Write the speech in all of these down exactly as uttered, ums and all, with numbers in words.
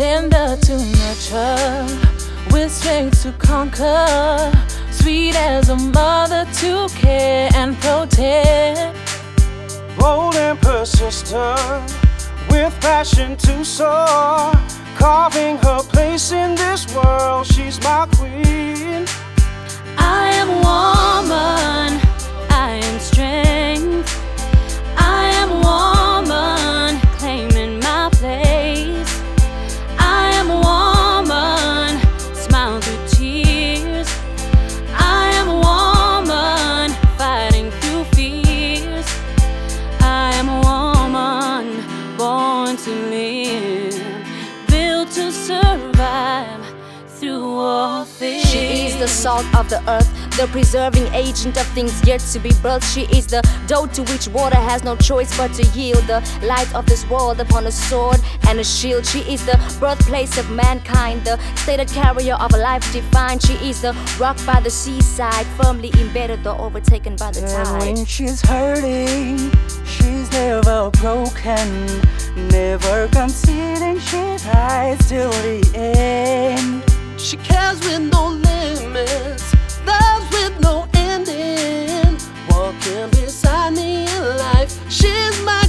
tender to nurture, with strength to conquer, sweet as a mother to care and protect. Bold and persistent, with passion to soar, carving her place in this world, she's my queen. I am woman, I am strength, I am woman, claiming my place. I am woman, smile through tears. I am woman, fighting through fears. I am woman, born to live, built to survive through all things. She is the salt of the earth, the preserving agent of things yet to be birthed. She is the dough to which water has no choice but to yield, the light of this world upon a sword and a shield. She is the birthplace of mankind, the stated carrier of a life divine. She is the rock by the seaside, firmly embedded though overtaken by the And tide. when she's hurting, she's never broken, never conceding, she rides till the end. She cares with no limits, loves with no ending, walking beside me in life, she's my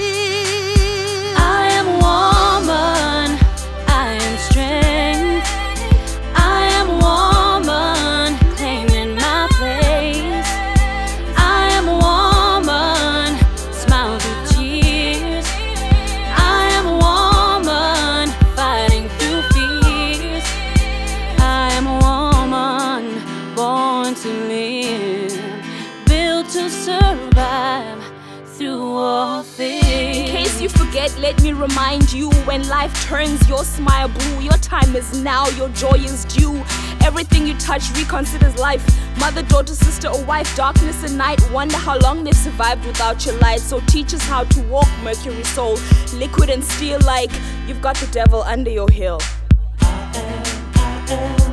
queen. I am woman, I am strength, I am woman, claiming my place. I am woman, smile through tears. I am woman, fighting through fears. I am woman, born to live, built to survive through all things. In case you forget, let me remind you, when life turns your smile blue, your time is now, your joy is due. Everything you touch reconsiders life. Mother, daughter, sister, or wife, darkness and night. Wonder how long they've survived without your light. So teach us how to walk, Mercury soul, liquid and steel, like you've got the devil under your heel. I am, I am.